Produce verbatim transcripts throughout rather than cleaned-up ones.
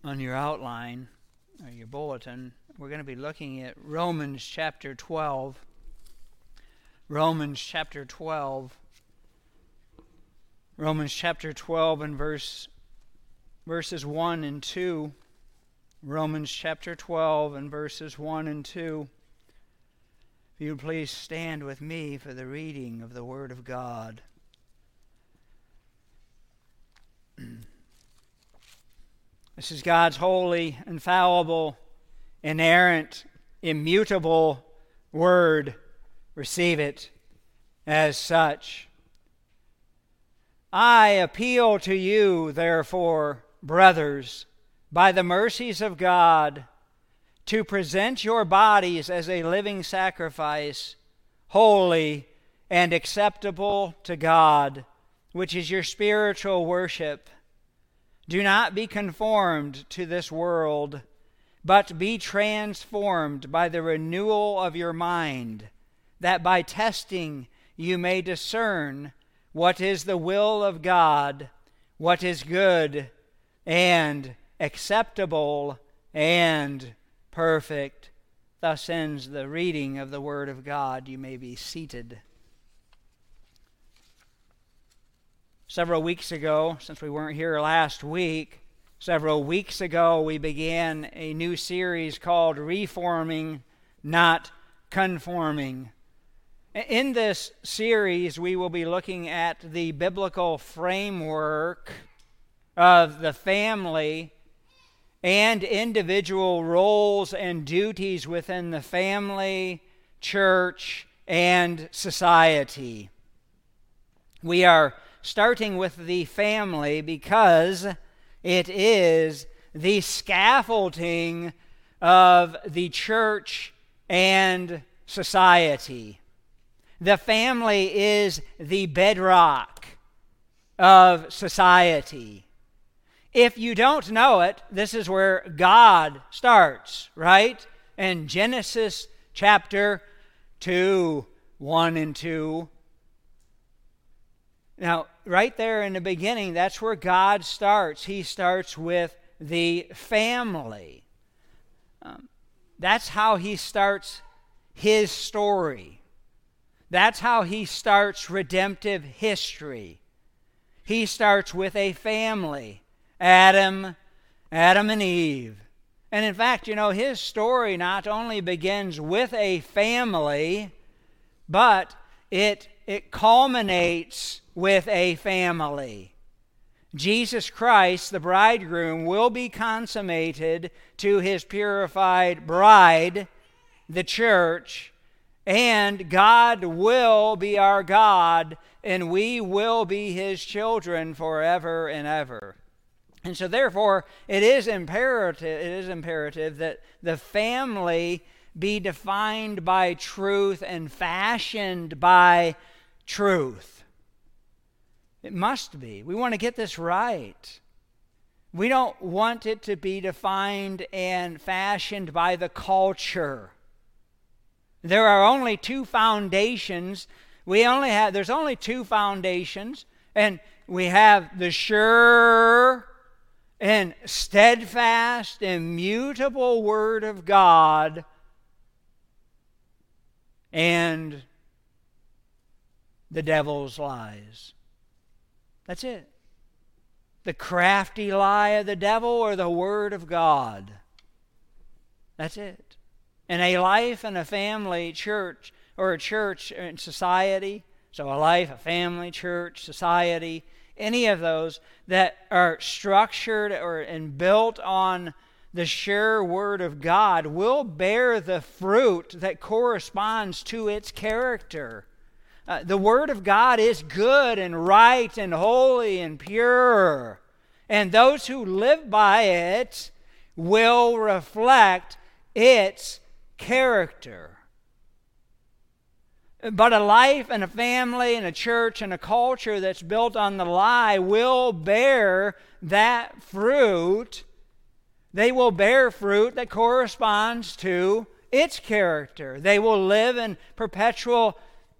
On your outline, or your bulletin, we're going to be looking at Romans chapter twelve. Romans chapter twelve. Romans chapter twelve and verse verses one and two. Romans chapter twelve and verses one and two. If you would please stand with me for the reading of the Word of God. This is God's holy, infallible, inerrant, immutable Word. Receive it as such. I appeal to you, therefore, brothers, by the mercies of God, to present your bodies as a living sacrifice, holy and acceptable to God, which is your spiritual worship. Do not be conformed to this world, but be transformed by the renewal of your mind, that by testing you may discern what is the will of God, what is good and acceptable and perfect. Thus ends the reading of the Word of God. You may be seated. Several weeks ago, since we weren't here last week, several weeks ago we began a new series called Reforming, Not Conforming. In this series, we will be looking at the biblical framework of the family and individual roles and duties within the family, church, and society. We are starting with the family because it is the scaffolding of the church and society. The family is the bedrock of society. If you don't know it, this is where God starts, right? In Genesis chapter two, one and two. Now, right there in the beginning, that's where God starts. He starts with the family. Um, that's how he starts his story. That's how he starts redemptive history. He starts with a family. Adam, Adam and Eve. And in fact, you know, his story not only begins with a family, but it, it culminates with a family. Jesus Christ, the bridegroom, will be consummated to his purified bride, the church, and God will be our God, and we will be his children forever and ever. And so therefore, it is imperative, it is imperative that the family be defined by truth and fashioned by truth. It must be. We want to get this right. We don't want it to be defined and fashioned by the culture. There are only two foundations. We only have, there's only two foundations, and we have the sure and steadfast, immutable Word of God, and the devil's lies. That's it. The crafty lie of the devil or the Word of God. That's it. And a life and a family, church, or a church and society, so a life, a family, church, society, any of those that are structured or and built on the sure Word of God will bear the fruit that corresponds to its character. Uh, the Word of God is good and right and holy and pure. And those who live by it will reflect its character. But a life and a family and a church and a culture that's built on the lie will bear that fruit. They will bear fruit that corresponds to its character. They will live in perpetual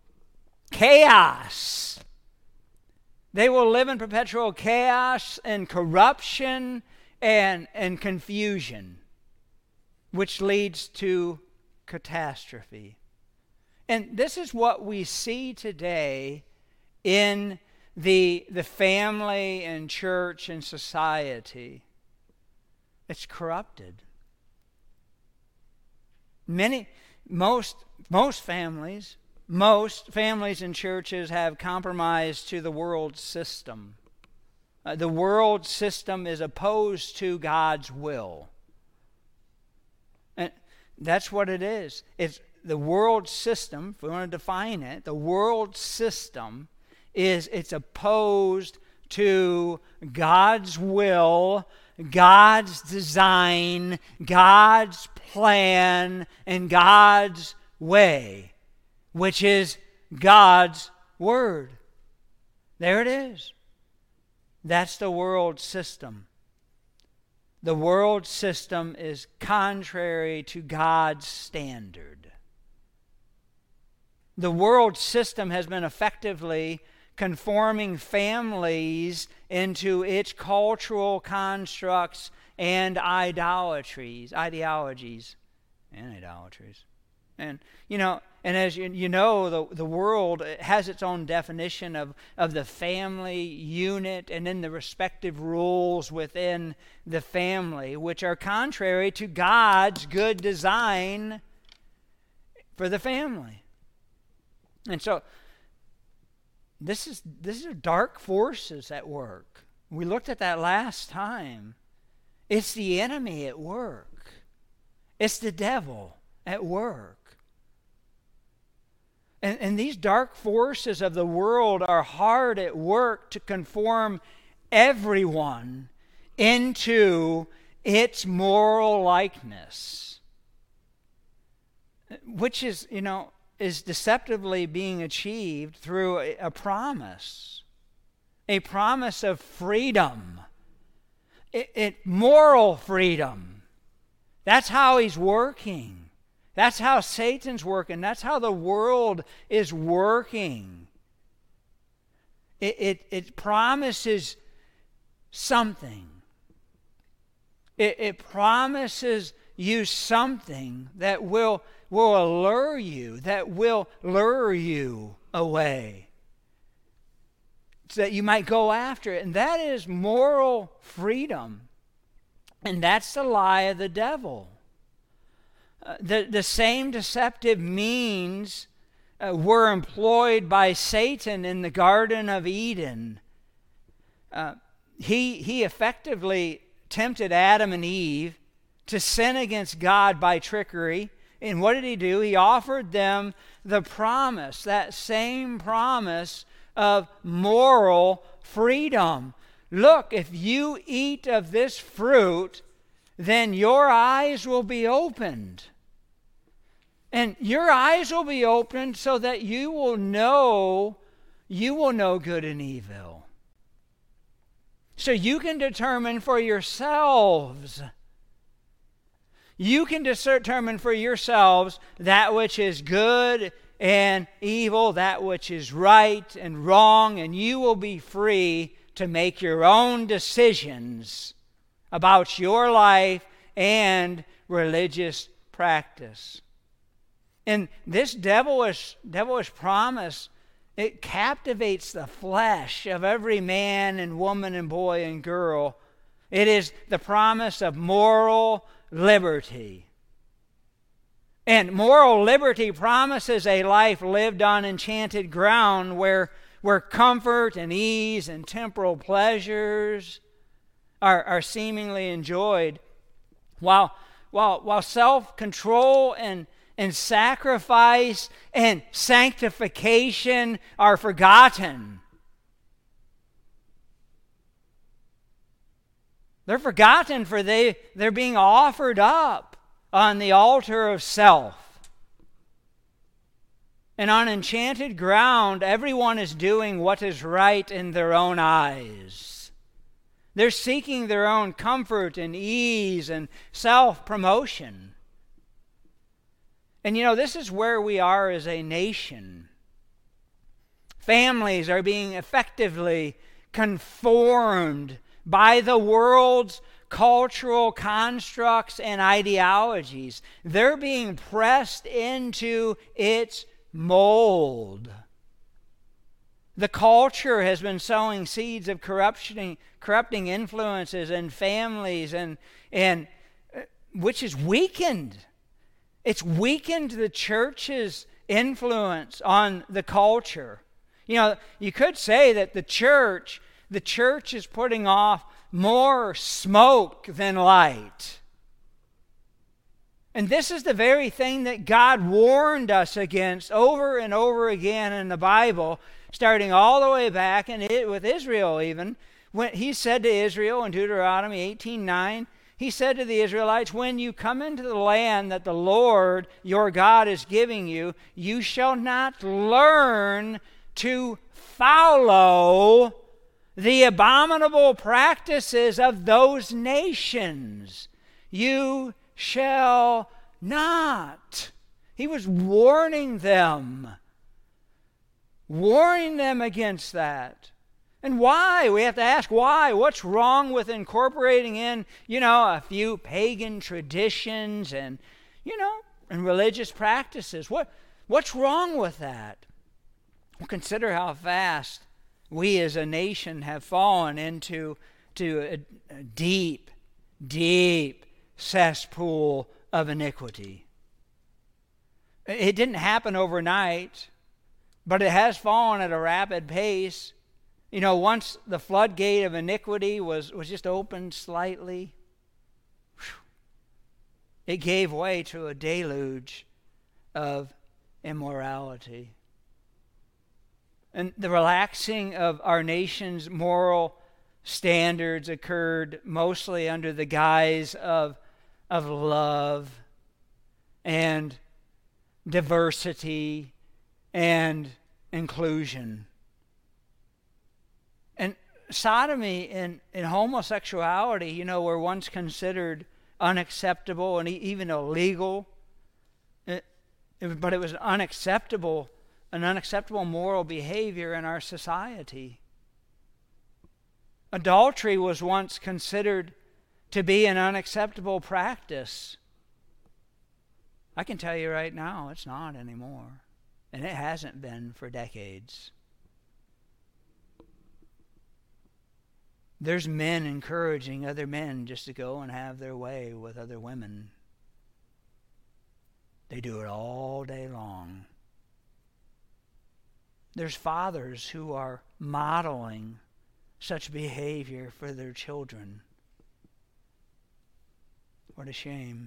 chaos. They will live in perpetual chaos and corruption and, and confusion, which leads to catastrophe. And this is what we see today in the, the family and church and society. It's corrupted. Many, most, most families, most families and churches have compromised to the world system. Uh, the world system is opposed to God's will. And that's what it is. It's the world system, if we want to define it, the world system is it's opposed to God's will, God's design, God's plan, and God's way, which is God's word. There it is. That's the world system. The world system is contrary to God's standard. The world system has been effectively conforming families into its cultural constructs and idolatries, ideologies, and idolatries. And, you know, and as you, you know, the, the world has its own definition of, of the family unit and then the respective rules within the family, which are contrary to God's good design for the family. And so, this is these are dark forces at work. We looked at that last time. It's the enemy at work. It's the devil at work. And, and these dark forces of the world are hard at work to conform everyone into its moral likeness, which is, you know, is deceptively being achieved through a, a promise, a promise of freedom, it, it moral freedom. That's how he's working. That's how Satan's working. That's how the world is working. It, it, it promises something. It, it promises you something that will, will allure you, that will lure you away, so that you might go after it. And that is moral freedom. And that's the lie of the devil. Uh, the, the same deceptive means uh, were employed by Satan in the Garden of Eden. Uh, he, he effectively tempted Adam and Eve to sin against God by trickery. And what did he do? He offered them the promise, that same promise of moral freedom. Look, if you eat of this fruit, then your eyes will be opened. And your eyes will be opened so that you will know, you will know good and evil. So you can determine for yourselves, you can determine for yourselves that which is good and evil, that which is right and wrong, and you will be free to make your own decisions about your life and religious practice. And this devilish, devilish promise, it captivates the flesh of every man and woman and boy and girl. It is the promise of moral liberty. And moral liberty promises a life lived on enchanted ground where, where comfort and ease and temporal pleasures are, are seemingly enjoyed, while, while, while self-control and And sacrifice and sanctification are forgotten. They're forgotten, for they, they're being offered up on the altar of self. And on enchanted ground, everyone is doing what is right in their own eyes. They're seeking their own comfort and ease and self-promotion. And you know, this is where we are as a nation. Families are being effectively conformed by the world's cultural constructs and ideologies. They're being pressed into its mold. The culture has been sowing seeds of corruption, corrupting influences in families, and, and which is weakened. It's weakened the church's influence on the culture. You know, you could say that the church, the church is putting off more smoke than light. And this is the very thing that God warned us against over and over again in the Bible, starting all the way back and it, with Israel even. When he said to Israel in Deuteronomy eighteen nine, he said to the Israelites, when you come into the land that the Lord your God is giving you, you shall not learn to follow the abominable practices of those nations. You shall not. He was warning them. Warning them against that. And why? We have to ask why. What's wrong with incorporating in, you know, a few pagan traditions and, you know, and religious practices? What, what's wrong with that? Well, consider how fast we as a nation have fallen into to a, a deep, deep cesspool of iniquity. It didn't happen overnight, but it has fallen at a rapid pace. You know, once the floodgate of iniquity was, was just opened slightly, it gave way to a deluge of immorality. And the relaxing of our nation's moral standards occurred mostly under the guise of, of love and diversity and inclusion. And sodomy and, and homosexuality, you know, were once considered unacceptable and even illegal. It, it, but it was unacceptable, an unacceptable moral behavior in our society. Adultery was once considered to be an unacceptable practice. I can tell you right now, it's not anymore. And it hasn't been for decades. There's men encouraging other men just to go and have their way with other women. They do it all day long. There's fathers who are modeling such behavior for their children. What a shame.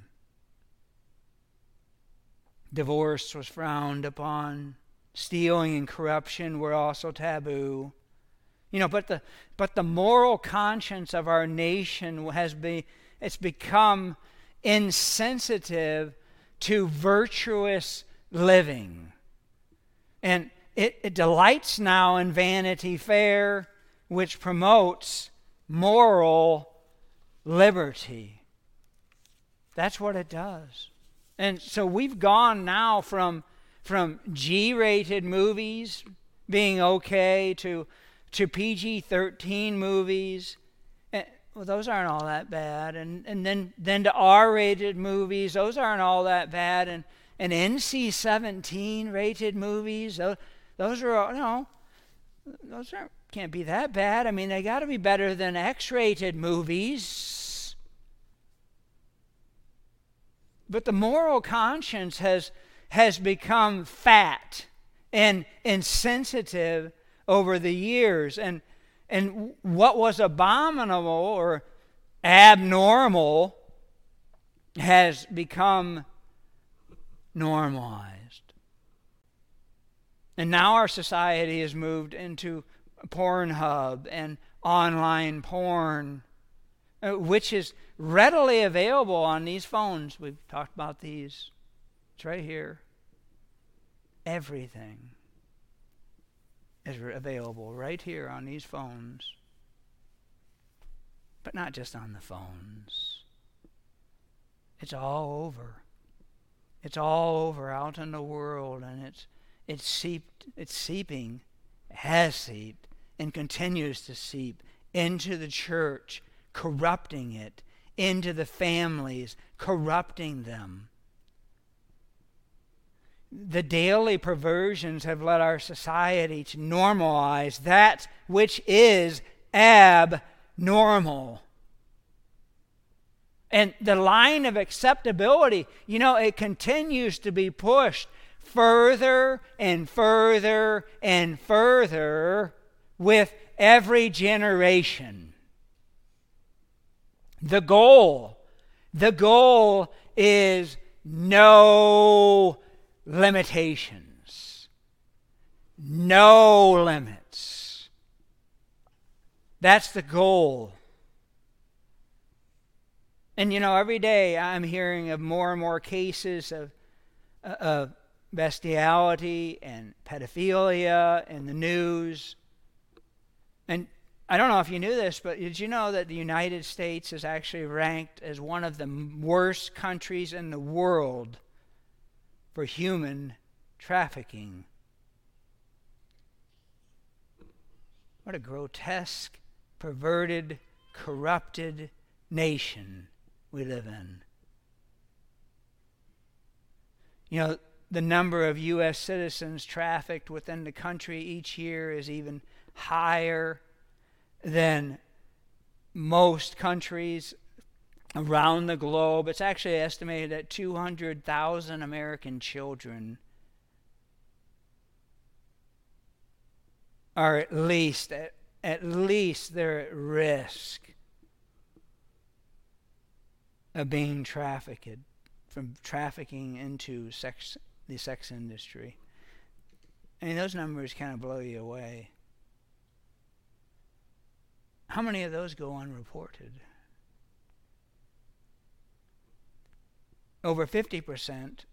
Divorce was frowned upon. Stealing and corruption were also taboo. You know, but the but the moral conscience of our nation has been it's become insensitive to virtuous living. And it, it delights now in Vanity Fair, which promotes moral liberty. That's what it does. And so we've gone now from, from G-rated movies being okay to, to P G thirteen movies. And, well, those aren't all that bad. And, and then, then to R-rated movies, those aren't all that bad. And, and N C seventeen rated movies, those, those are, you know, those aren't, can't be that bad. I mean, they got to be better than X-rated movies. But the moral conscience has has become fat and insensitive over the years. And, and what was abominable or abnormal has become normalized. And now our society has moved into Pornhub and online porn, which is readily available on these phones. We've talked about these. It's right here. Everything is available right here on these phones. But not just on the phones. It's all over. It's all over out in the world, and it's it's seeped, it's seeping, has seeped, and continues to seep into the church, corrupting it into the families, corrupting them. The daily perversions have led our society to normalize that which is abnormal. And the line of acceptability, you know, it continues to be pushed further and further and further with every generation. The goal, the goal is no limitations. No limits. That's the goal. And you know, every day I'm hearing of more and more cases of, uh, of bestiality and pedophilia in the news. And I don't know if you knew this, but did you know that the United States is actually ranked as one of the worst countries in the world for human trafficking? What a grotesque, perverted, corrupted nation we live in. You know, the number of U S citizens trafficked within the country each year is even higher than most countries around the globe. It's actually estimated that two hundred thousand American children are at least, at, at least they're at risk of being trafficked, from trafficking into sex, the sex industry. I mean, those numbers kind of blow you away. How many of those go unreported? Over fifty percent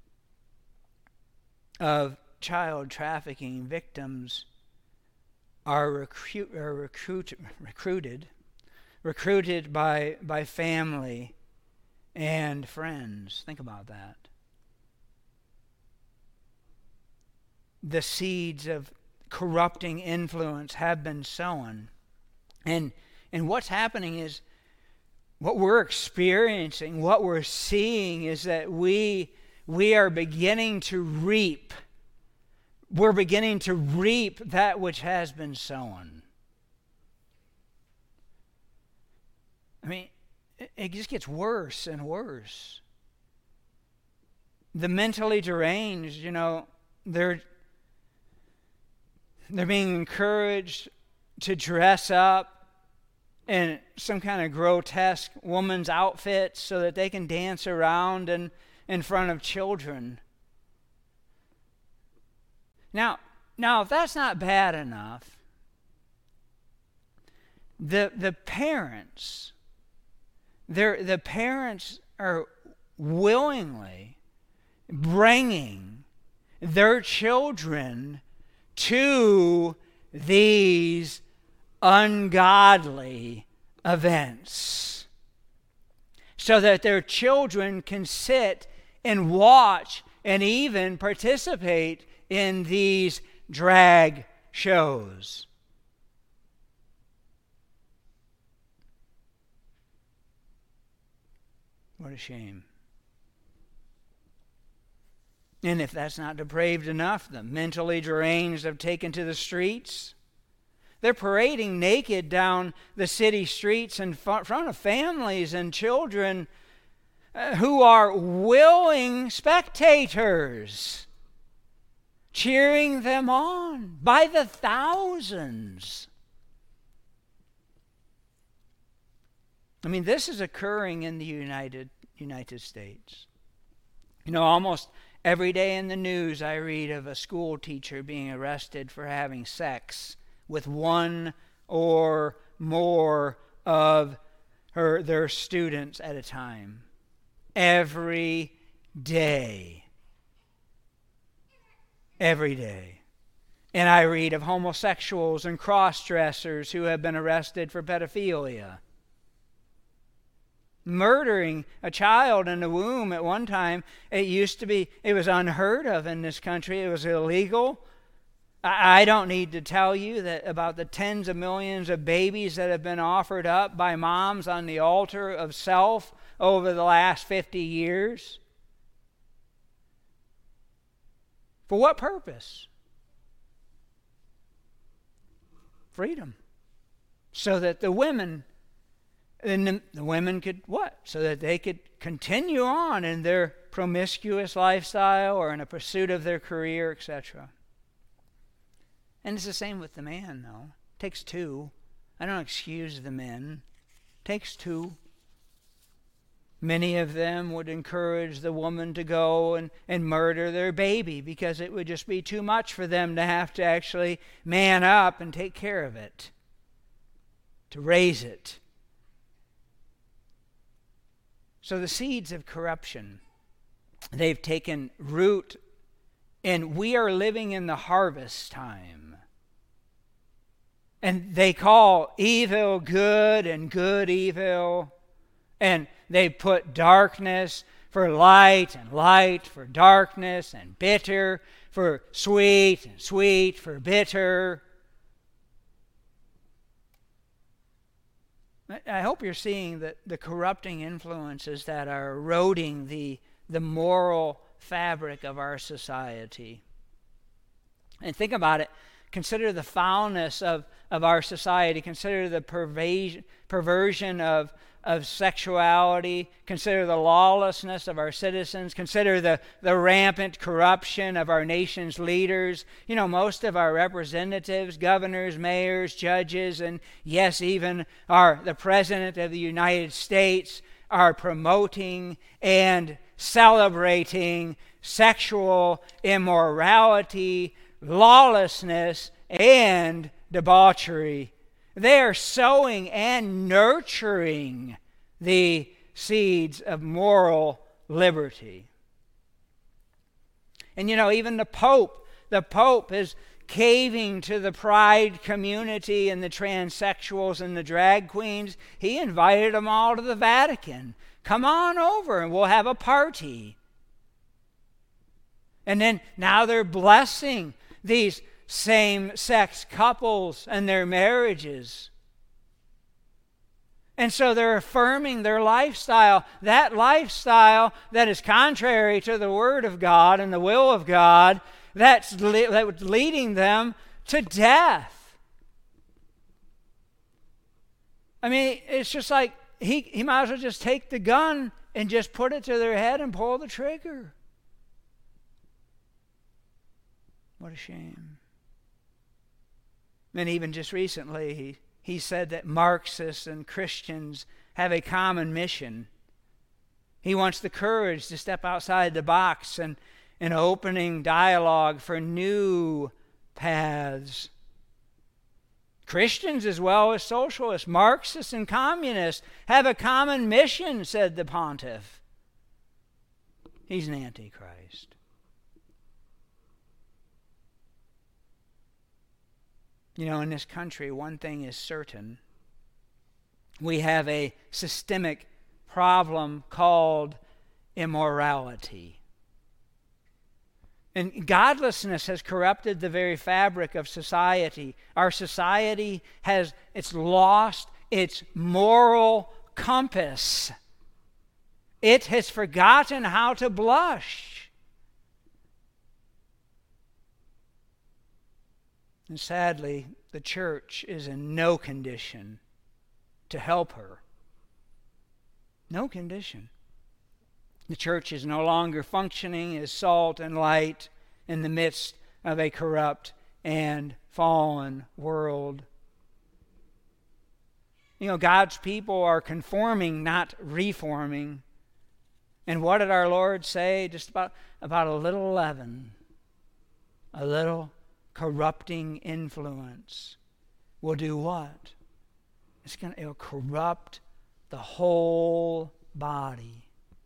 of child trafficking victims are, recruit, are recruit, recruited recruited by, by family and friends. Think about that. The seeds of corrupting influence have been sown. And and what's happening is, what we're experiencing, what we're seeing is that we we are beginning to reap. We're beginning to reap that which has been sown. I mean, it, it just gets worse and worse. The mentally deranged, you know, they're they're being encouraged to dress up in some kind of grotesque woman's outfit so that they can dance around and in front of children. Now, now if that's not bad enough, the the parents, they're, the parents are willingly bringing their children to these ungodly events so that their children can sit and watch and even participate in these drag shows. What a shame. And if that's not depraved enough, the mentally deranged have taken to the streets. They're parading naked down the city streets in front of families and children uh, who are willing spectators, cheering them on by the thousands. I mean, this is occurring in the United United States. You know, almost every day in the news I read of a school teacher being arrested for having sex with one or more of her their students at a time. Every day. Every day. And I read of homosexuals and cross-dressers who have been arrested for pedophilia. Murdering a child in the womb at one time, it used to be, it was unheard of in this country. It was illegal. I don't need to tell you that about the tens of millions of babies that have been offered up by moms on the altar of self over the last fifty years. For what purpose? Freedom. So that the women, and the, the women could what? So that they could continue on in their promiscuous lifestyle or in a pursuit of their career, et cetera. And it's the same with the man, though. It takes two. I don't excuse the men. It takes two. Many of them would encourage the woman to go and, and murder their baby because it would just be too much for them to have to actually man up and take care of it, to raise it. So the seeds of corruption, they've taken root, and we are living in the harvest time. And they call evil good and good evil. And they put darkness for light and light for darkness and bitter for sweet and sweet for bitter. I hope you're seeing that the corrupting influences that are eroding the, the moral fabric of our society. And think about it. Consider the foulness of, of our society. Consider the pervasion, perversion of, of sexuality. Consider the lawlessness of our citizens. Consider the, the rampant corruption of our nation's leaders. You know, most of our representatives, governors, mayors, judges, and yes, even our the President of the United States are promoting and celebrating sexual immorality, lawlessness, and debauchery. They are sowing and nurturing the seeds of moral liberty. And you know, even the Pope, the Pope is caving to the pride community and the transsexuals and the drag queens. He invited them all to the Vatican. Come on over and we'll have a party. And then now they're blessing these same-sex couples and their marriages. And so they're affirming their lifestyle, that lifestyle that is contrary to the Word of God and the will of God, that's le- that's leading them to death. I mean, it's just like he, he might as well just take the gun and just put it to their head and pull the trigger. What a shame. And even just recently, he, he said that Marxists and Christians have a common mission. He wants the courage to step outside the box and an opening dialogue for new paths. Christians as well as socialists, Marxists and communists have a common mission, said the pontiff. He's an antichrist. You know, in this country, one thing is certain. We have a systemic problem called immorality. And godlessness has corrupted the very fabric of society. Our society has, it's lost its moral compass. It has forgotten how to blush. And sadly, the church is in no condition to help her. No condition. The church is no longer functioning as salt and light in the midst of a corrupt and fallen world. You know, God's people are conforming, not reforming. And what did our Lord say? Just about, about a little leaven, a little corrupting influence will do what? It's going to it'll corrupt the whole body.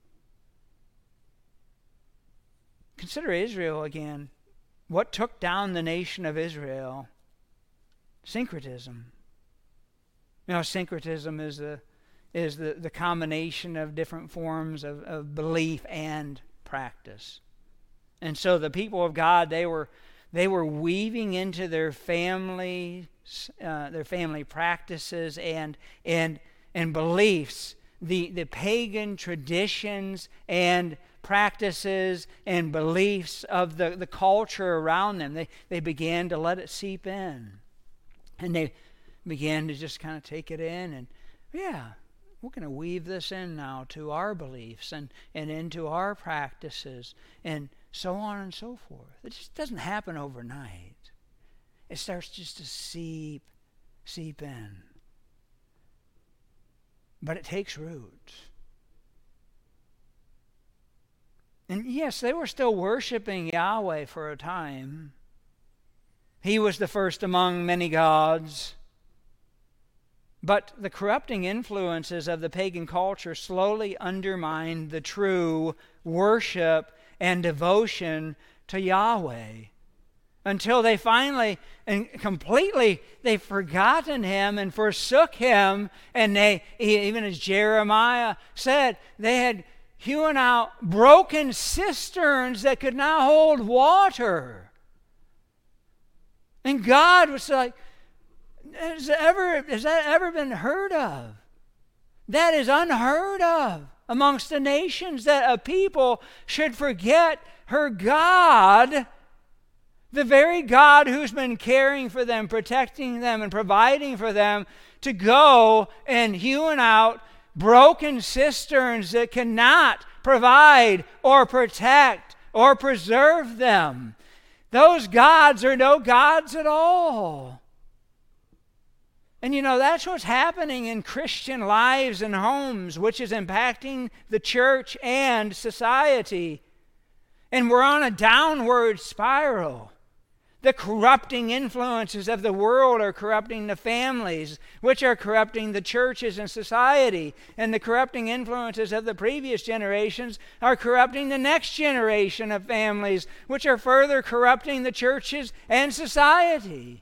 Consider Israel again. What took down the nation of Israel? Syncretism. You know, syncretism is the is the, the combination of different forms of, of belief and practice. And so the people of God, they were they were weaving into their family, uh, their family practices and and and beliefs, the the pagan traditions and practices and beliefs of the, the culture around them. They they began to let it seep in, and they began to just kind of take it in, and yeah, we're going to weave this in now to our beliefs and, and into our practices and so on and so forth. It just doesn't happen overnight. It starts just to seep, seep in. But it takes root. And yes, they were still worshiping Yahweh for a time. He was the first among many gods. But the corrupting influences of the pagan culture slowly undermined the true worship and devotion to Yahweh, until they finally and completely they've forgotten Him and forsook Him. And they, even as Jeremiah said, they had hewn out broken cisterns that could not hold water. And God was like, Has, ever, has that ever been heard of? That is unheard of amongst the nations, that a people should forget her God, the very God who's been caring for them, protecting them, and providing for them, to go and hewn out broken cisterns that cannot provide or protect or preserve them. Those gods are no gods at all. And you know, that's what's happening in Christian lives and homes, which is impacting the church and society. And we're on a downward spiral. The corrupting influences of the world are corrupting the families, which are corrupting the churches and society. And the corrupting influences of the previous generations are corrupting the next generation of families, which are further corrupting the churches and society.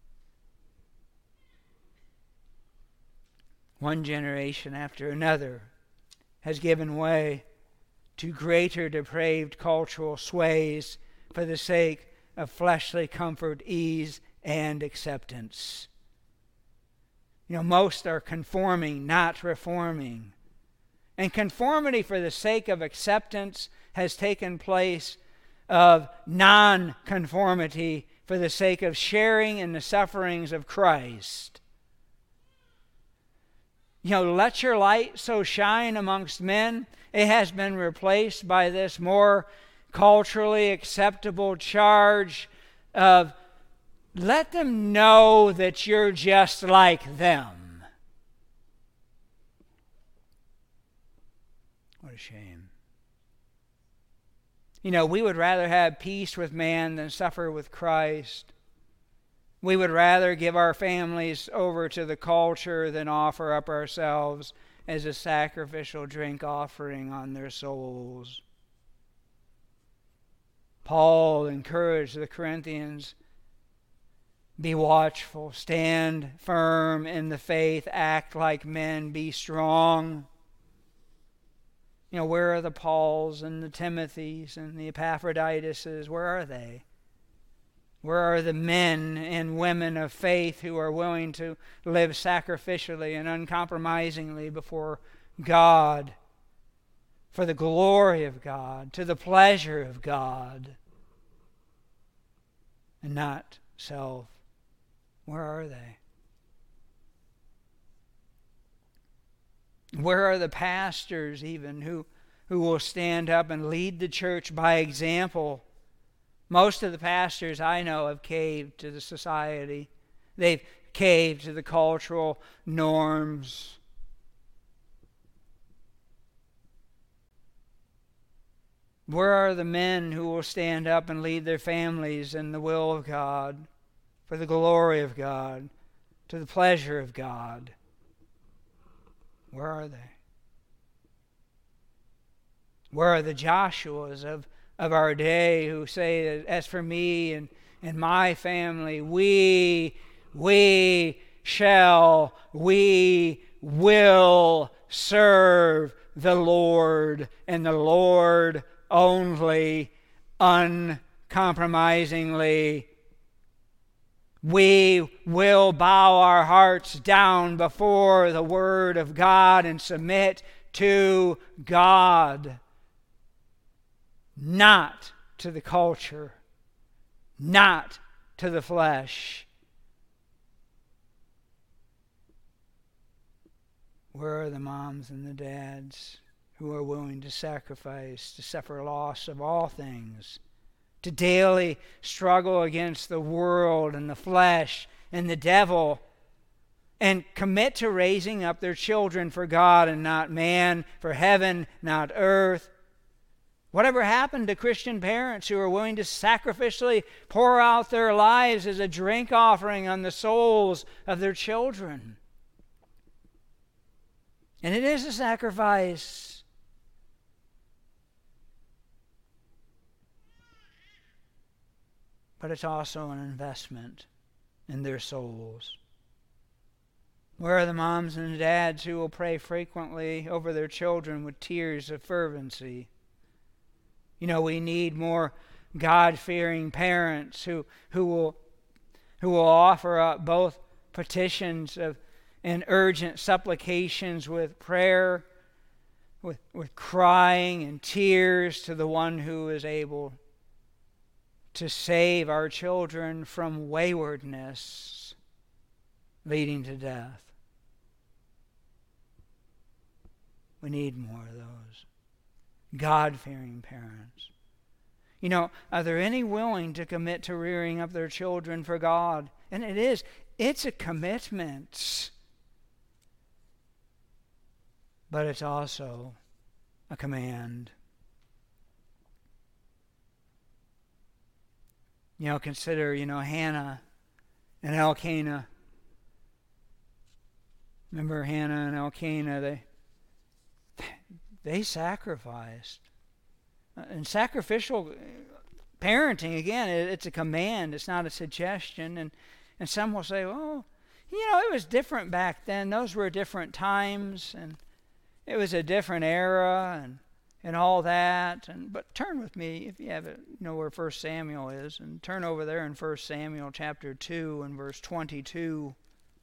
One generation after another has given way to greater depraved cultural sways for the sake of fleshly comfort, ease, and acceptance. You know, most are conforming, not reforming. And conformity for the sake of acceptance has taken place of non-conformity for the sake of sharing in the sufferings of Christ. You know, let your light so shine amongst men. It has been replaced by this more culturally acceptable charge of let them know that you're just like them. What a shame. You know, we would rather have peace with man than suffer with Christ. We would rather give our families over to the culture than offer up ourselves as a sacrificial drink offering on their souls. Paul encouraged the Corinthians, be watchful, stand firm in the faith, act like men, be strong. You know, where are the Pauls and the Timothys and the Epaphroditus? Where are they? Where are the men and women of faith who are willing to live sacrificially and uncompromisingly before God, for the glory of God, to the pleasure of God, and not self? Where are they? Where are the pastors even who, who will stand up and lead the church by example? Most of the pastors I know have caved to the society. They've caved to the cultural norms. Where are the men who will stand up and lead their families in the will of God, for the glory of God, to the pleasure of God? Where are they? Where are the Joshuas of of our day who say, as for me and, and my family, we, we shall, we will serve the Lord and the Lord only, uncompromisingly? uncompromisingly. We will bow our hearts down before the Word of God and submit to God, not to the culture, not to the flesh. Where are the moms and the dads who are willing to sacrifice, to suffer loss of all things, to daily struggle against the world and the flesh and the devil, and commit to raising up their children for God and not man, for heaven, not earth? Whatever happened to Christian parents who are willing to sacrificially pour out their lives as a drink offering on the souls of their children? And it is a sacrifice. But it's also an investment in their souls. Where are the moms and the dads who will pray frequently over their children with tears of fervency? You know, we need more God-fearing parents who, who will who will offer up both petitions of and urgent supplications with prayer, with, with crying and tears to the one who is able to save our children from waywardness leading to death. We need more of those God-fearing parents. You know, are there any willing to commit to rearing up their children for God? And it is, it's a commitment. But it's also a command. You know, consider, you know, Hannah and Elkanah. Remember Hannah and Elkanah, they, they sacrificed. And sacrificial parenting, again, it's a command. It's not a suggestion. And, and some will say, well, you know, it was different back then. Those were different times. And it was a different era and and all that. And but turn with me, if you have it, you know where First Samuel is, and turn over there in First Samuel chapter two and verse twenty-two.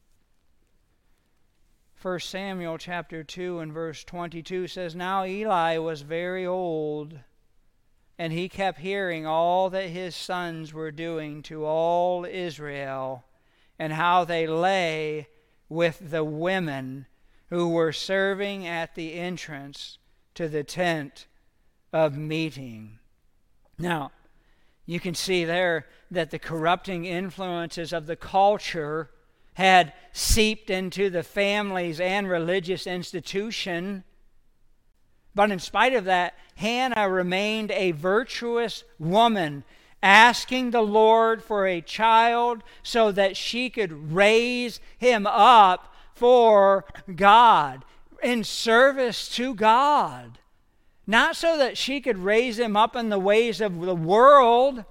First Samuel chapter two and verse twenty-two says, Now Eli was very old, and he kept hearing all that his sons were doing to all Israel, and how they lay with the women who were serving at the entrance to the tent of meeting. Now, you can see there that the corrupting influences of the culture had seeped into the families and religious institution. But in spite of that, Hannah remained a virtuous woman, asking the Lord for a child so that she could raise him up for God, in service to God. Not so that she could raise him up in the ways of the world.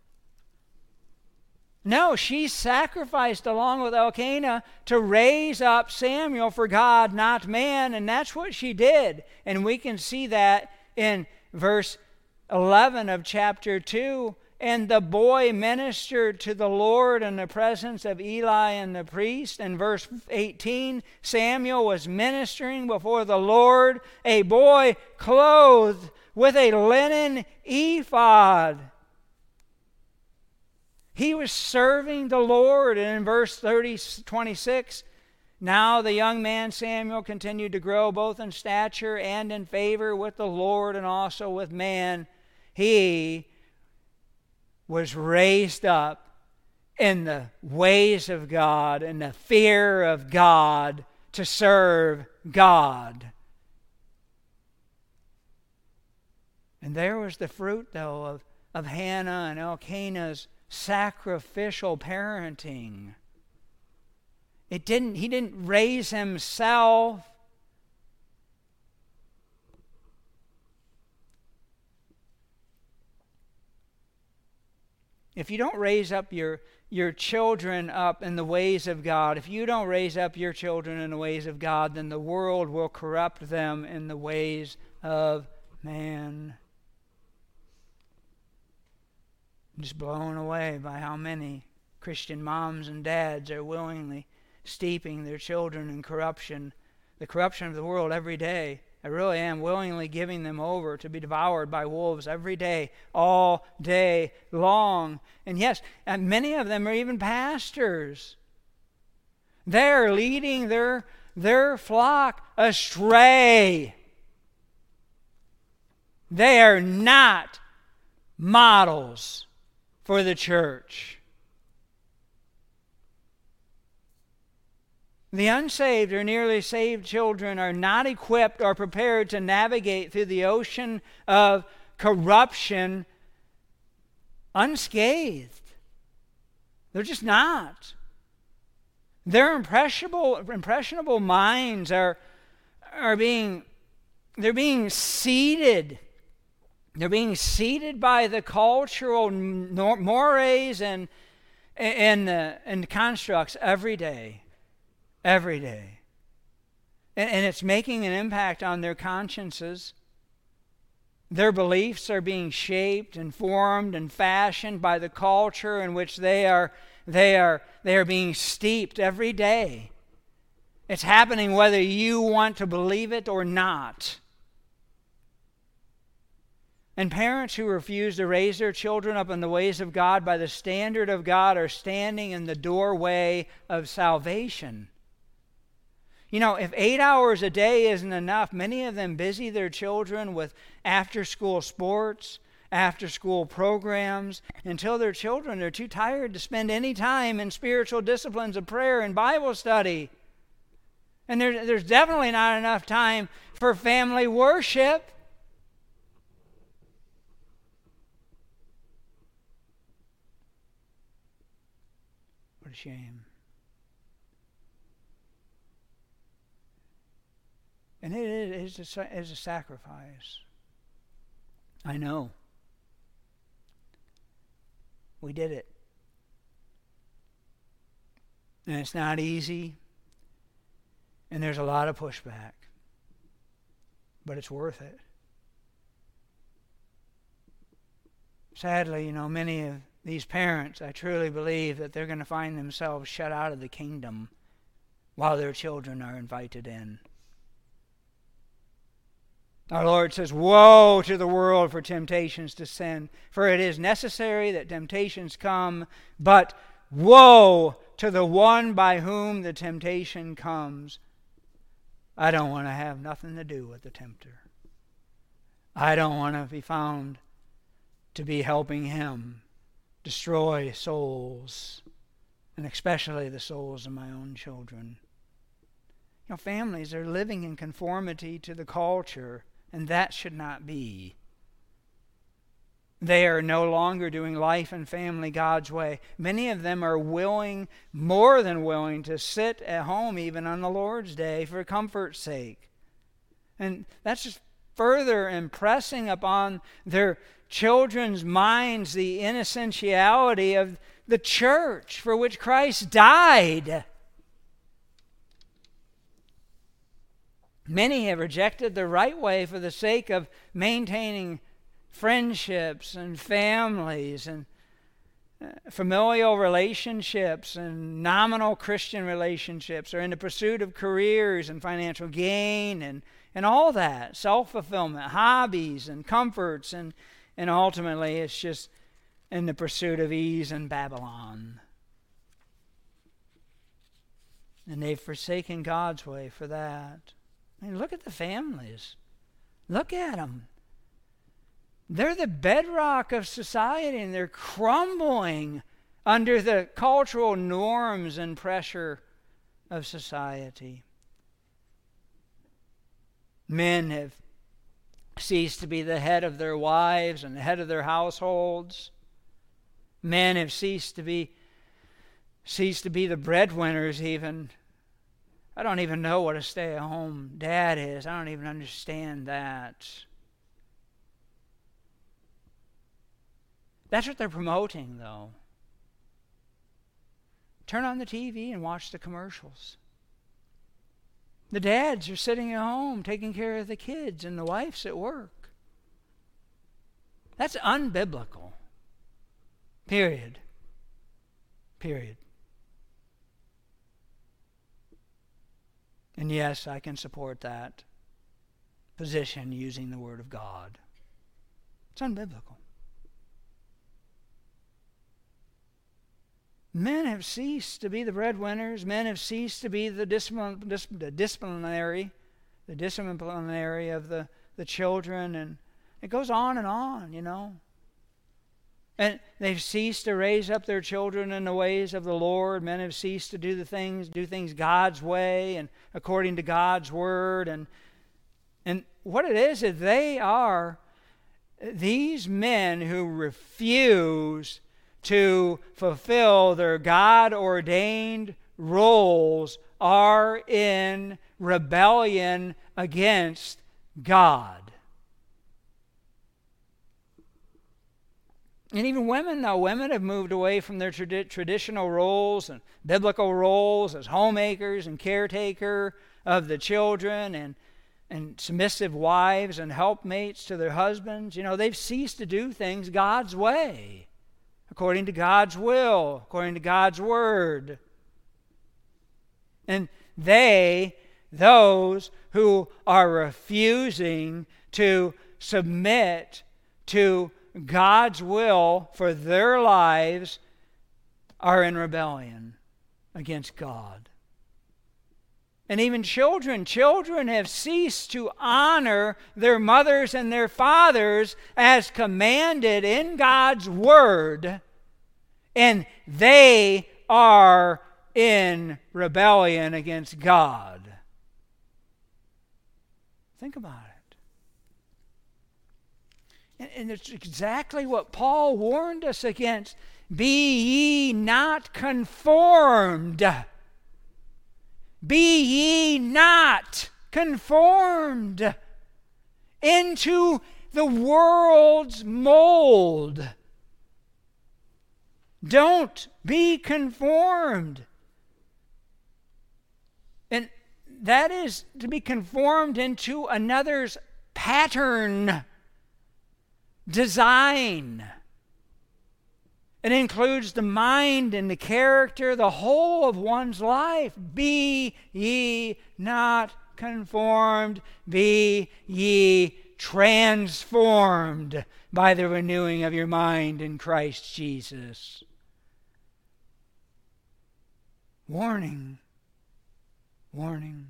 No, she sacrificed along with Elkanah to raise up Samuel for God, not man, and that's what she did. And we can see that in verse eleven of chapter two. And the boy ministered to the Lord in the presence of Eli and the priest. In verse eighteen, Samuel was ministering before the Lord, a boy clothed with a linen ephod. He was serving the Lord. And in verse thirty, twenty-six, now the young man Samuel continued to grow both in stature and in favor with the Lord and also with man. He was raised up in the ways of God and the fear of God to serve God. And there was the fruit, though, of, of Hannah and Elkanah's sacrificial parenting. It didn't, he didn't raise himself. If you don't raise up your, your children up in the ways of God, if you don't raise up your children in the ways of God, then the world will corrupt them in the ways of man. I'm just blown away by how many Christian moms and dads are willingly steeping their children in corruption, the corruption of the world every day. I really am willingly giving them over to be devoured by wolves every day, all day long. And yes, and many of them are even pastors. They're leading their, their flock astray. They are not models for the church. The unsaved or nearly saved children are not equipped or prepared to navigate through the ocean of corruption unscathed. They're just not. Their impressionable, impressionable minds are, are being, they're being seeded. They're being seeded by the cultural mores and, and, uh, and constructs every day. Every day. And, and it's making an impact on their consciences. Their beliefs are being shaped and formed and fashioned by the culture in which they are, they are, they are being steeped every day. It's happening whether you want to believe it or not. And parents who refuse to raise their children up in the ways of God by the standard of God are standing in the doorway of salvation. You know, if eight hours a day isn't enough, many of them busy their children with after-school sports, after-school programs, until their children are too tired to spend any time in spiritual disciplines of prayer and Bible study. And there, there's definitely not enough time for family worship. What a shame. And it is a, is a sacrifice. I know. We did it. And it's not easy. And there's a lot of pushback. But it's worth it. Sadly, you know, many of these parents, I truly believe that they're going to find themselves shut out of the kingdom while their children are invited in. Our Lord says, woe to the world for temptations to sin, for it is necessary that temptations come, but woe to the one by whom the temptation comes. I don't want to have nothing to do with the tempter. I don't want to be found to be helping him destroy souls, and especially the souls of my own children. You know, families are living in conformity to the culture, and that should not be. They are no longer doing life and family God's way. Many of them are willing, more than willing, to sit at home even on the Lord's Day for comfort's sake. And that's just further impressing upon their children's minds the inessentiality of the church for which Christ died. Many have rejected the right way for the sake of maintaining friendships and families and familial relationships and nominal Christian relationships, or in the pursuit of careers and financial gain and, and all that, self-fulfillment, hobbies and comforts, and, and ultimately it's just in the pursuit of ease and Babylon. And they've forsaken God's way for that. I mean, look at the families. Look at them. They're the bedrock of society, and they're crumbling under the cultural norms and pressure of society. Men have ceased to be the head of their wives and the head of their households. Men have ceased to be ceased to be the breadwinners even. I don't even know what a stay-at-home dad is. I don't even understand that. That's what they're promoting, though. Turn on the T V and watch the commercials. The dads are sitting at home taking care of the kids, and the wife's at work. That's unbiblical. Period. Period. And yes, I can support that position using the Word of God. It's unbiblical. Men have ceased to be the breadwinners. Men have ceased to be the, discipline, dis, the disciplinary, the disciplinary of the, the children, and it goes on and on, you know. And they've ceased to raise up their children in the ways of the Lord. Men have ceased to do the things, do things God's way and according to God's word. And and what it is is they are these men who refuse to fulfill their God-ordained roles are in rebellion against God. And even women, though, women have moved away from their tradi- traditional roles and biblical roles as homemakers and caretaker of the children and, and submissive wives and helpmates to their husbands. You know, they've ceased to do things God's way, according to God's will, according to God's word. And they, those who are refusing to submit to God's will for their lives, are in rebellion against God. And even children, children have ceased to honor their mothers and their fathers as commanded in God's word, and they are in rebellion against God. Think about it. And it's exactly what Paul warned us against. Be ye not conformed. Be ye not conformed into the world's mold. Don't be conformed. And that is to be conformed into another's pattern. Design. It includes the mind and the character, the whole of one's life. Be ye not conformed, be ye transformed by the renewing of your mind in Christ Jesus. Warning. Warning.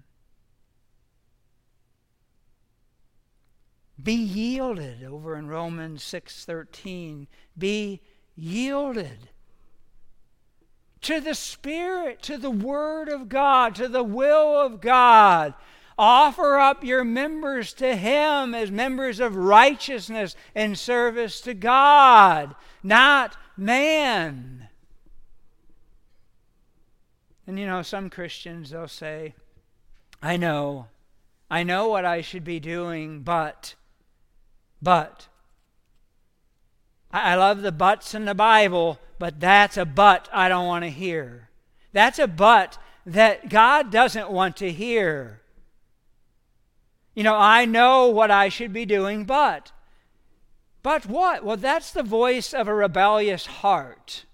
Be yielded, over in Romans six thirteen. Be yielded to the Spirit, to the Word of God, to the will of God. Offer up your members to Him as members of righteousness and service to God, not man. And you know, some Christians, they'll say, I know, I know what I should be doing, but... But, I love the buts in the Bible, but that's a but I don't want to hear. That's a but that God doesn't want to hear. You know, I know what I should be doing, but. But what? Well, that's the voice of a rebellious heart.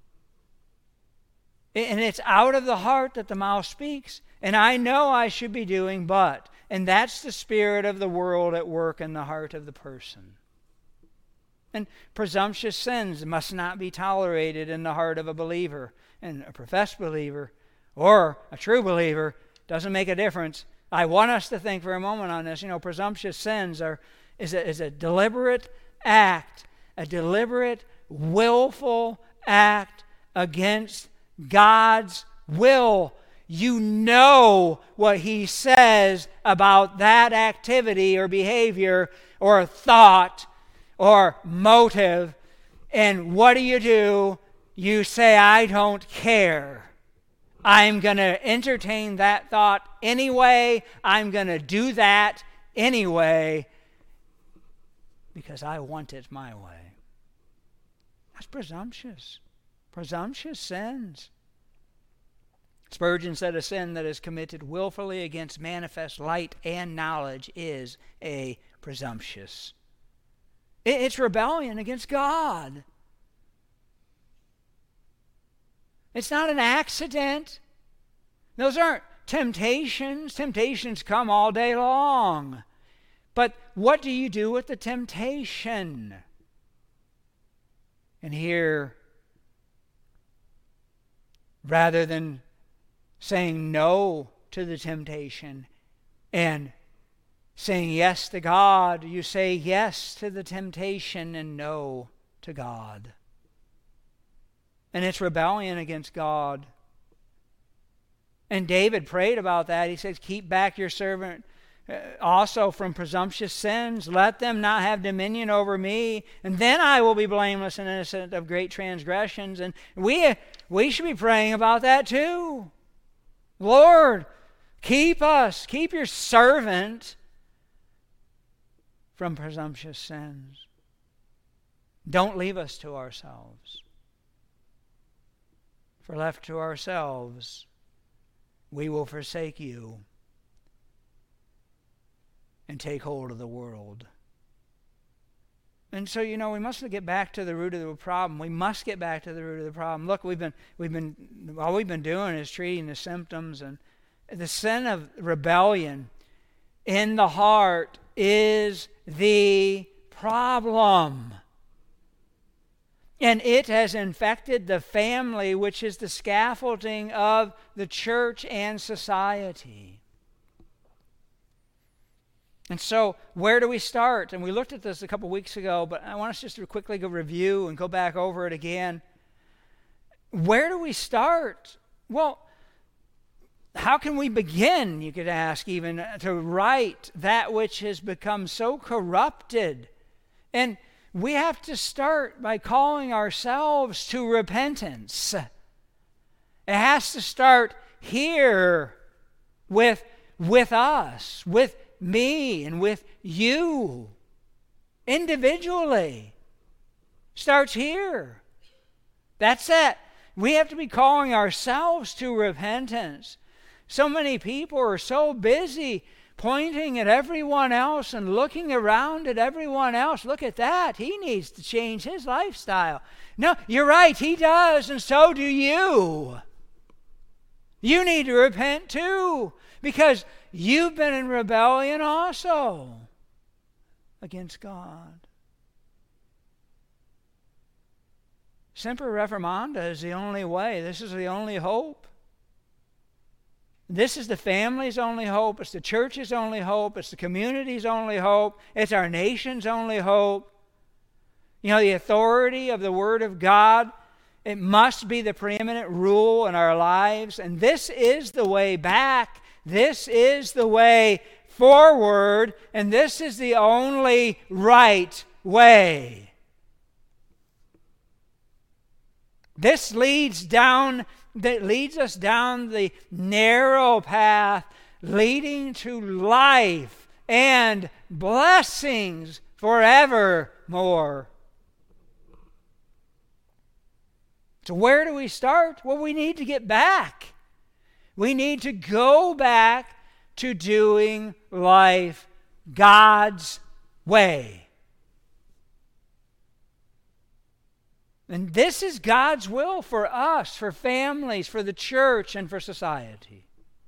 And it's out of the heart that the mouth speaks. And I know I should be doing, but. And that's the spirit of the world at work in the heart of the person. And presumptuous sins must not be tolerated in the heart of a believer. And a professed believer or a true believer doesn't make a difference. I want us to think for a moment on this. You know, presumptuous sins are is a, is a deliberate act, a deliberate, willful act against God's will. You know what He says about that activity or behavior or thought or motive, and what do you do? You say, I don't care. I'm going to entertain that thought anyway. I'm going to do that anyway because I want it my way. That's presumptuous. Presumptuous sins. Spurgeon said a sin that is committed willfully against manifest light and knowledge is a presumptuous. It's rebellion against God. It's not an accident. Those aren't temptations. Temptations come all day long. But what do you do with the temptation? And here, rather than saying no to the temptation and saying yes to God, you say yes to the temptation and no to God. And it's rebellion against God. And David prayed about that. He says, keep back your servant also from presumptuous sins. Let them not have dominion over me, and then I will be blameless and innocent of great transgressions. And we, we should be praying about that too. Lord, keep us, keep your servant from presumptuous sins. Don't leave us to ourselves. For left to ourselves, we will forsake you and take hold of the world. And so, you know, we must get back to the root of the problem. We must get back to the root of the problem. Look, we've been, we've been, all we've been doing is treating the symptoms, and the sin of rebellion in the heart is the problem. And it has infected the family, which is the scaffolding of the church and society. And so, where do we start? And we looked at this a couple weeks ago, but I want us just to quickly go review and go back over it again. Where do we start? Well, how can we begin, you could ask, even to right that which has become so corrupted? And we have to start by calling ourselves to repentance. It has to start here with, with us, with me, and with you individually. Starts here. That's it. We have to be calling ourselves to repentance. So many people are so busy pointing at everyone else and looking around at everyone else. Look at that. He needs to change his lifestyle. No, you're right. He does, and so do you. You need to repent too, because you've been in rebellion also against God. Semper Reformanda is the only way. This is the only hope. This is the family's only hope. It's the church's only hope. It's the community's only hope. It's our nation's only hope. You know, the authority of the Word of God, it must be the preeminent rule in our lives. And this is the way back. This is the way forward. And this is the only right way. This leads down, that leads us down the narrow path leading to life and blessings forevermore. So where do we start? Well, we need to get back. We need to go back to doing life God's way. And this is God's will for us, for families, for the church, and for society.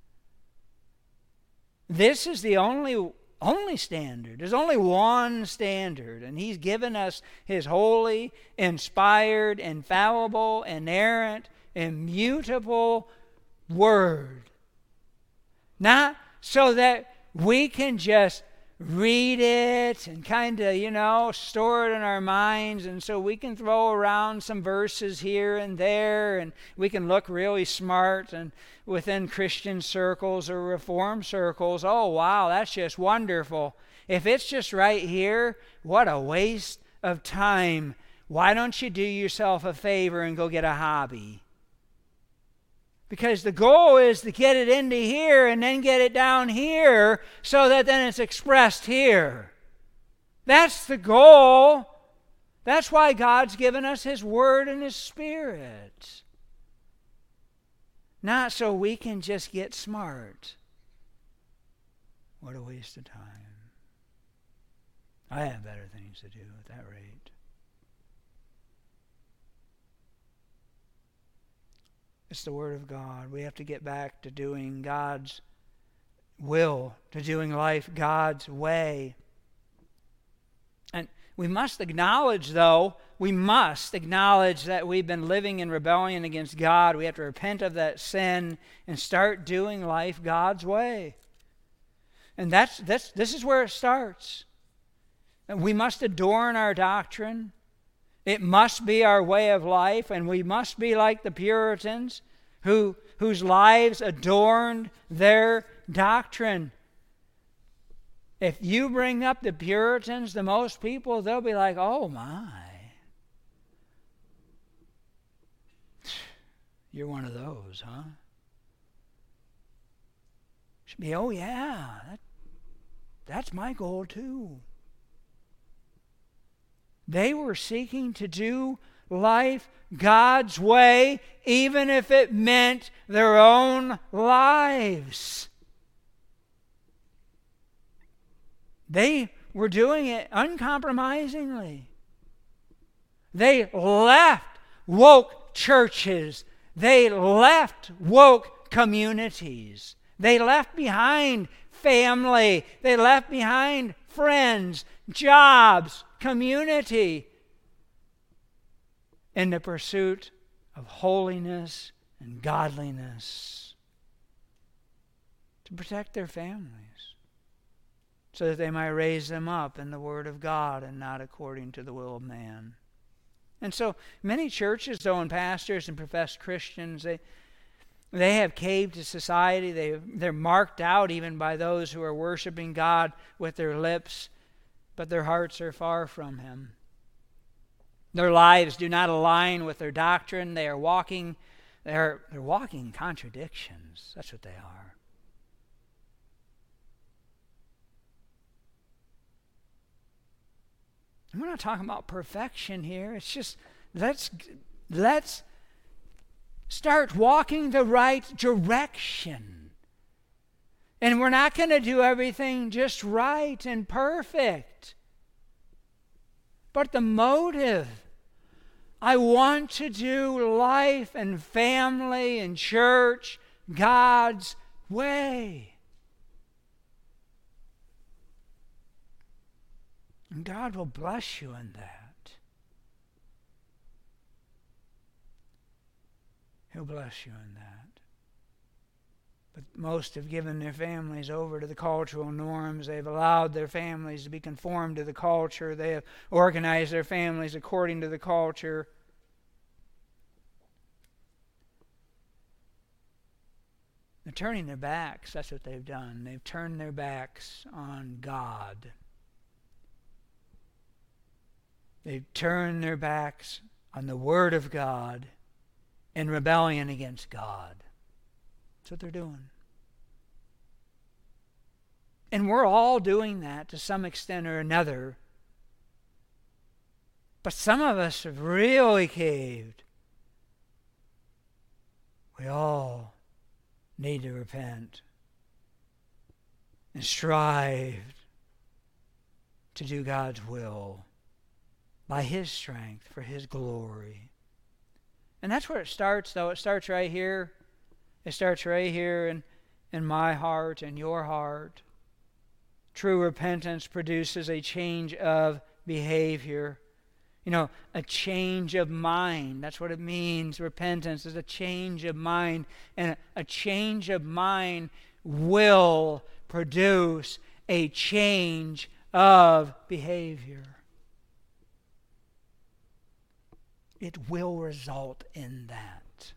This is the only, only standard. There's only one standard, and He's given us His holy, inspired, infallible, inerrant, immutable Word. Not so that we can just read it and kind of, you know, store it in our minds, and so we can throw around some verses here and there, and we can look really smart and within Christian circles or Reformed circles. Oh, wow, that's just wonderful. If it's just right here, what a waste of time. Why don't you do yourself a favor and go get a hobby? Because the goal is to get it into here and then get it down here so that then it's expressed here. That's the goal. That's why God's given us His Word and His Spirit. Not so we can just get smart. What a waste of time. I have better things to do at that rate. It's the Word of God. We have to get back to doing God's will, to doing life God's way. And we must acknowledge, though, we must acknowledge that we've been living in rebellion against God. We have to repent of that sin and start doing life God's way. And that's, that's this is where it starts. And we must adorn our doctrine. It must be our way of life, and we must be like the Puritans who, whose lives adorned their doctrine. If you bring up the Puritans to most people, they'll be like, oh my. You're one of those, huh? Should be, oh yeah, that, that's my goal too. They were seeking to do life God's way, even if it meant their own lives. They were doing it uncompromisingly. They left woke churches. They left woke communities. They left behind family. They left behind friends, jobs, community, in the pursuit of holiness and godliness to protect their families so that they might raise them up in the Word of God and not according to the will of man. And so many churches, though, and pastors and professed Christians, they they have caved to society. They, they're marked out even by those who are worshiping God with their lips, but their hearts are far from Him. Their lives do not align with their doctrine. They are walking, they're, they're walking contradictions. That's what they are. And we're not talking about perfection here. It's just let's let's start walking the right direction. And we're not going to do everything just right and perfect. But the motive, I want to do life and family and church God's way. And God will bless you in that. He'll bless you in that. But most have given their families over to the cultural norms. They've allowed their families to be conformed to the culture. They have organized their families according to the culture. They're turning their backs. That's what they've done. They've turned their backs on God. They've turned their backs on the Word of God in rebellion against God. That's what they're doing. And we're all doing that to some extent or another. But some of us have really caved. We all need to repent and strive to do God's will by His strength for His glory. And that's where it starts, though. It starts right here. It starts right here in, in my heart and your heart. True repentance produces a change of behavior. You know, a change of mind. That's what it means. Repentance is a change of mind. And a change of mind will produce a change of behavior. It will result in that.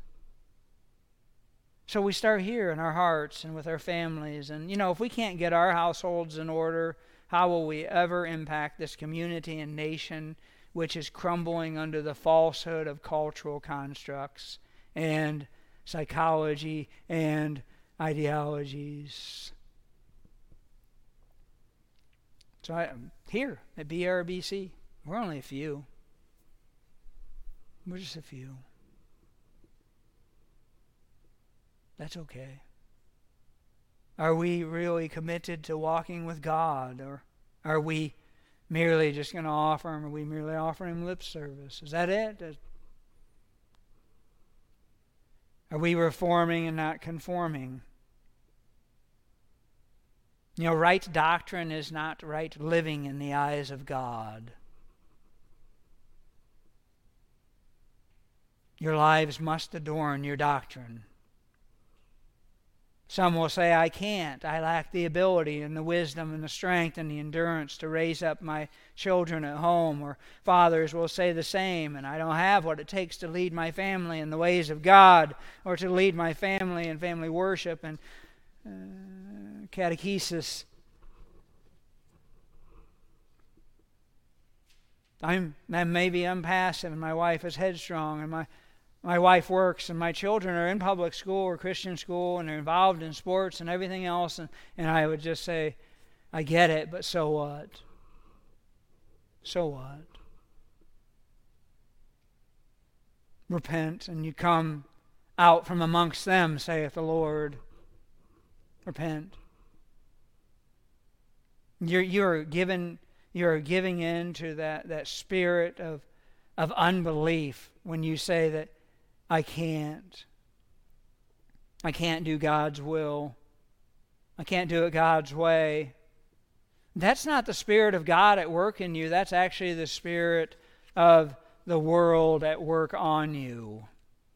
So we start here in our hearts and with our families. And, you know, if we can't get our households in order, how will we ever impact this community and nation which is crumbling under the falsehood of cultural constructs and psychology and ideologies? So I, here at B R B C, we're only a few. We're just a few. That's okay. Are we really committed to walking with God, or are we merely just going to offer Him, are we merely offering Him lip service? Is that it? Are we reforming and not conforming? You know, right doctrine is not right living in the eyes of God. Your lives must adorn your doctrine. Some will say, I can't. I lack the ability and the wisdom and the strength and the endurance to raise up my children at home. Or fathers will say the same, and I don't have what it takes to lead my family in the ways of God, or to lead my family in family worship and uh, catechesis. I'm, maybe I'm passive, and my wife is headstrong, and my My wife works, and my children are in public school or Christian school, and they're involved in sports and everything else. And, and I would just say, I get it, but so what? So what? Repent, and you come out from amongst them, saith the Lord. Repent. You're, you're, given, you're giving in to that, that spirit of, of unbelief when you say that, I can't. I can't do God's will. I can't do it God's way. That's not the Spirit of God at work in you. That's actually the spirit of the world at work on you.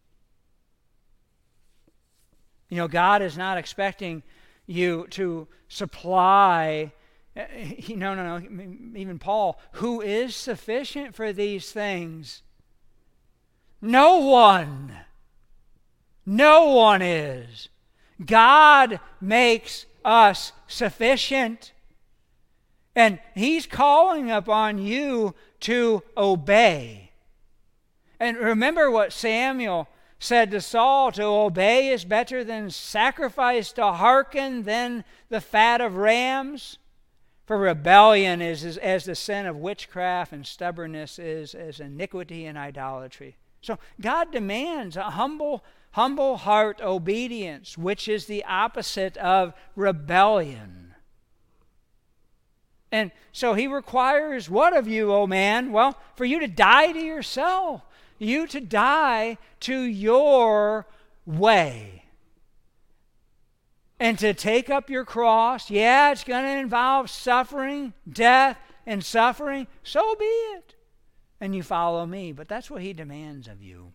You know, God is not expecting you to supply. No, no, no. Even Paul, who is sufficient for these things? No one. No one is. God makes us sufficient. And He's calling upon you to obey. And remember what Samuel said to Saul, to obey is better than sacrifice, to hearken than the fat of rams. For rebellion is as, as the sin of witchcraft, and stubbornness is as iniquity and idolatry. So God demands a humble, humble heart obedience, which is the opposite of rebellion. And so He requires what of you, O man? Well, for you to die to yourself, you to die to your way. And to take up your cross. Yeah, it's going to involve suffering, death, and suffering. So be it. And you follow me. But that's what He demands of you.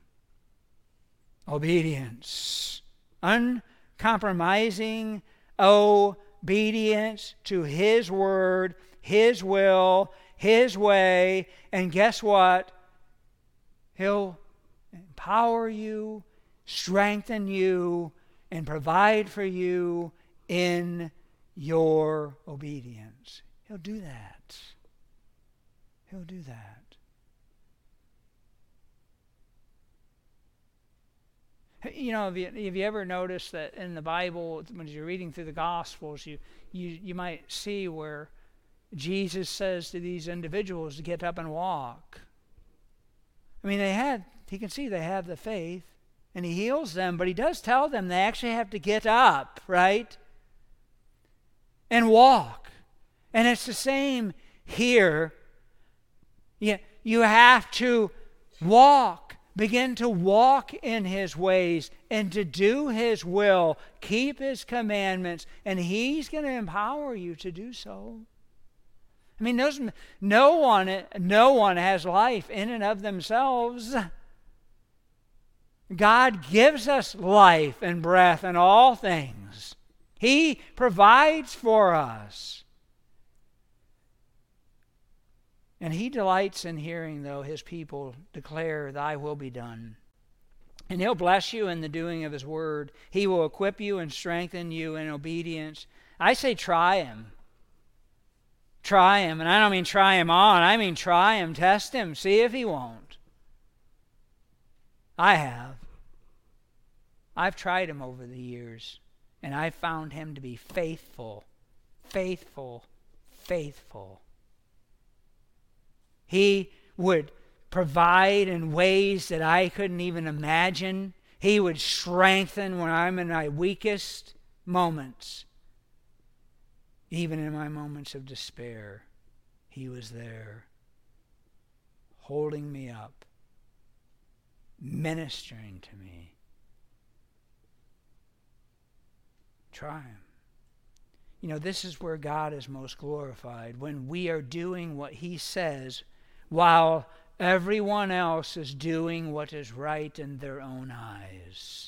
Obedience. Uncompromising obedience to His word, His will, His way. And guess what? He'll empower you, strengthen you, and provide for you in your obedience. He'll do that. He'll do that. You know, have you, have you ever noticed that in the Bible, when you're reading through the Gospels, you, you, you might see where Jesus says to these individuals to get up and walk. I mean, they had, you can see they have the faith, and He heals them, but He does tell them they actually have to get up, right? And walk. And it's the same here. You, you have to walk. Begin to walk in His ways and to do His will. Keep His commandments, and He's going to empower you to do so. I mean, those, no one, no one has life in and of themselves. God gives us life and breath and all things. He provides for us. And He delights in hearing, though, His people declare, Thy will be done. And He'll bless you in the doing of His word. He will equip you and strengthen you in obedience. I say try Him. Try Him. And I don't mean try Him on. I mean try Him, test Him, see if He won't. I have. I've tried Him over the years, and I've found Him to be faithful, faithful, faithful. He would provide in ways that I couldn't even imagine. He would strengthen when I'm in my weakest moments. Even in my moments of despair, He was there, holding me up, ministering to me. Try Him. You know, this is where God is most glorified, when we are doing what He says while everyone else is doing what is right in their own eyes.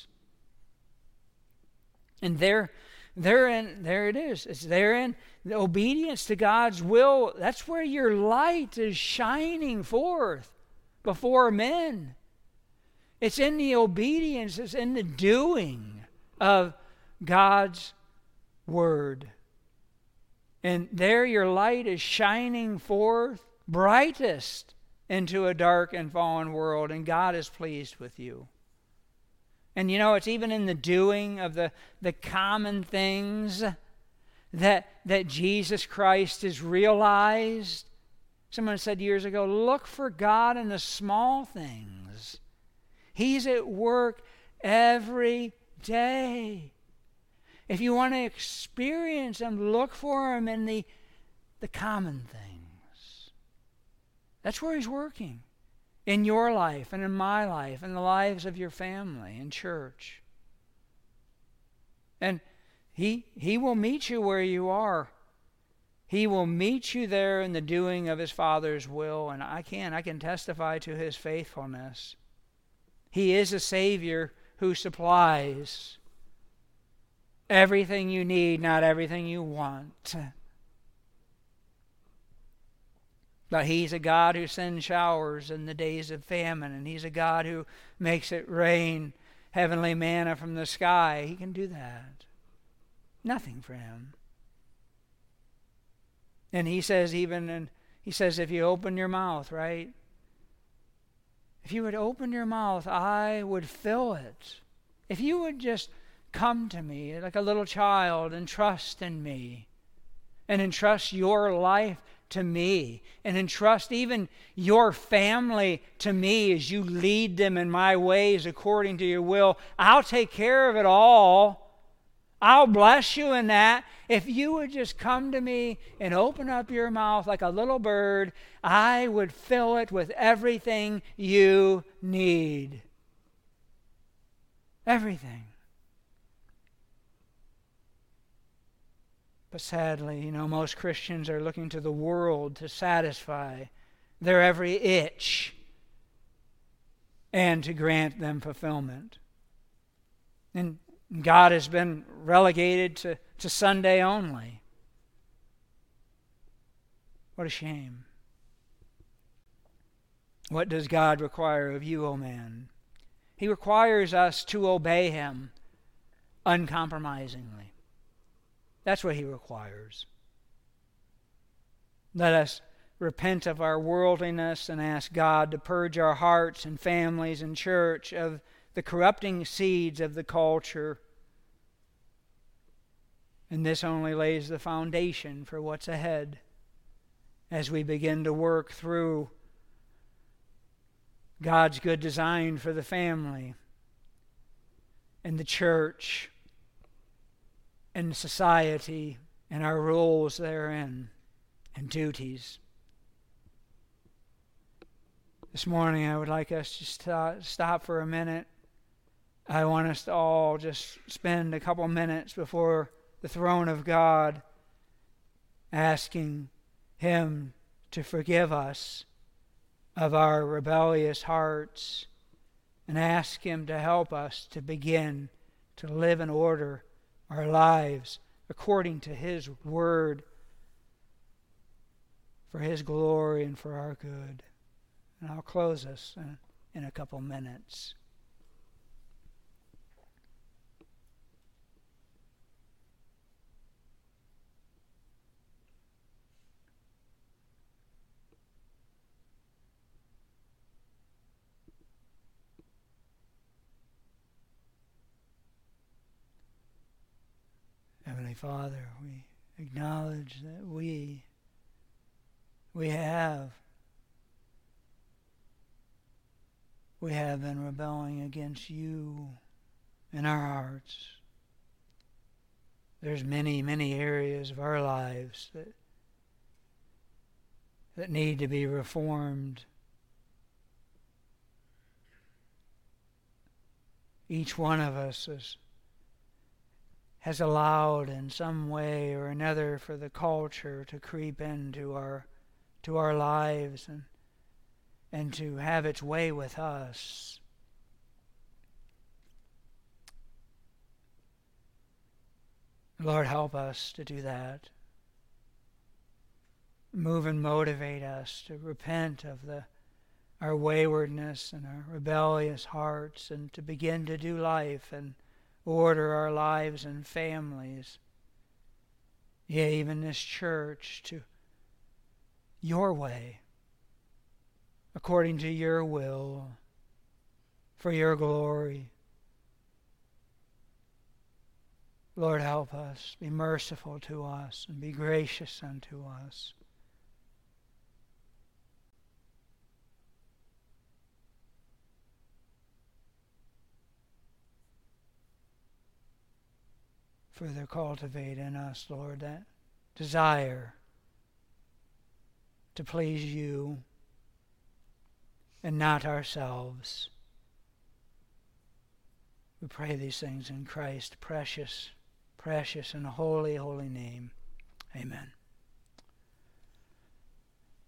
And there, therein, there it is. It's therein, the obedience to God's will. That's where your light is shining forth before men. It's in the obedience, it's in the doing of God's word. And there your light is shining forth brightest into a dark and fallen world, and God is pleased with you. And you know, it's even in the doing of the, the common things that, that Jesus Christ is realized. Someone said years ago, look for God in the small things. He's at work every day. If you want to experience Him, look for Him in the, the common things. That's where He's working. In your life and in my life and the lives of your family and church. And he, he will meet you where you are. He will meet you there in the doing of His Father's will. And I can, I can testify to His faithfulness. He is a Savior who supplies everything you need, not everything you want. But He's a God who sends showers in the days of famine, and He's a God who makes it rain heavenly manna from the sky. He can do that. Nothing for Him. And He says even, and He says, if you open your mouth, right? If you would open your mouth, I would fill it. If you would just come to me like a little child and trust in me, and entrust your life to me, and entrust even your family to me as you lead them in my ways according to your will, I'll take care of it all. I'll bless you in that. If you would just come to me and open up your mouth like a little bird, I would fill it with everything you need. Everything. But sadly, you know, most Christians are looking to the world to satisfy their every itch and to grant them fulfillment. And God has been relegated to, to Sunday only. What a shame. What does God require of you, O man? He requires us to obey Him uncompromisingly. That's what He requires. Let us repent of our worldliness and ask God to purge our hearts and families and church of the corrupting seeds of the culture. And this only lays the foundation for what's ahead as we begin to work through God's good design for the family and the church and society and our roles therein and duties. This morning I would like us just to stop for a minute. I want us to all just spend a couple minutes before the throne of God asking Him to forgive us of our rebellious hearts and ask Him to help us to begin to live in order our lives according to His word for His glory and for our good. And I'll close us in, in a couple minutes. Heavenly Father, we acknowledge that we we have we have been rebelling against you in our hearts. There's many, many areas of our lives that that need to be reformed. Each one of us is has allowed in some way or another for the culture to creep into our to our lives and and to have its way with us. Lord, help us to do that. Move and motivate us to repent of the our waywardness and our rebellious hearts, and to begin to do life and order our lives and families, yea, even this church, to your way, according to your will, for your glory. Lord, help us. Be merciful to us and be gracious unto us. Further cultivate in us, Lord, that desire to please you and not ourselves. We pray these things in Christ's precious, precious and holy, holy name. Amen.